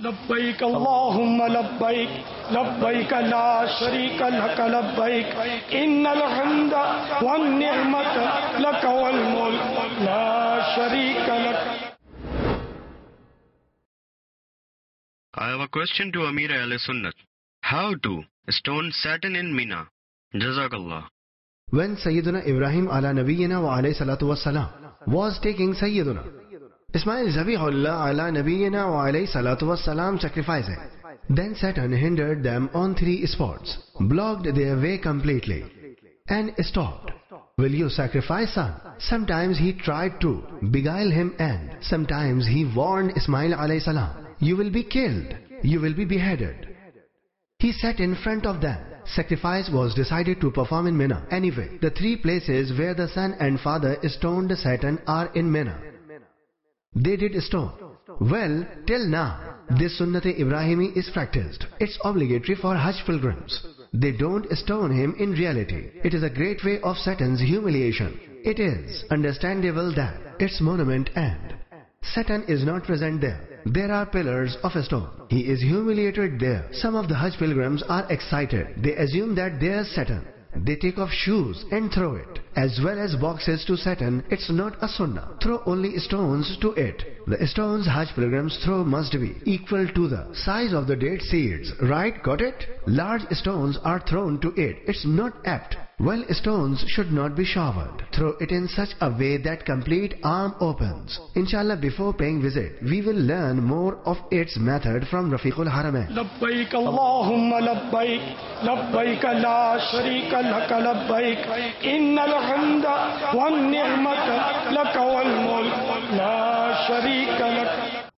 लब्बैक अल्लाहुम्मा लब्बैक लब्बैक ला शरीका लक लब्बैक इन्नल हम्दा वन निअमत लक वल मुल्क ला शरीका लक. I have a question to Amir Ahl-Sunnat. How to stone Saturn in Mina? Jazakallah. When Sayyiduna Ibrahim ala Nabiyyina wa alayhi salatu wassalam was taking Sayyiduna Ismail Zabihullah ala Nabiyyina wa alayhi salatu wassalam sacrificing, then Saturn hindered them on 3 spots, blocked their way completely, and stopped. Will you sacrifice son? Sometimes he tried to beguile him, and sometimes he warned Ismail alayhi salam, you will be killed, you will be beheaded. He sat in front of them. Sacrifice was decided to perform in Mina. Anyway, the 3 places where the son and father stoned Saturn are in Mina. They did stone. Well, till now, this Sunnat-e-Ibrahimi is practiced. It's obligatory for Hajj pilgrims. They don't stone him in reality. It is a great way of Saturn's humiliation. It is understandable that its monument and Saturn is not present there. There are pillars of stone. He is humiliated there. Some of the Hajj pilgrims are excited. They assume that there's Saturn. They take off shoes and throw it, as well as boxes to Saturn. It's not a sunnah. Throw only stones to it. The stones Hajj pilgrims throw must be equal to the size of the date seeds. Right? Got it? Large stones are thrown to it. It's not apt. Well, stones should not be showered. Throw it in such a way that complete arm opens. Inshallah, before paying visit, we will learn more of its method from Rafiqul Haramain. Labbaik Allahumma labbaik, labbaik la sharika laka labbaik, innal hamda wan ni'mata laka wal mulk la sharika lak.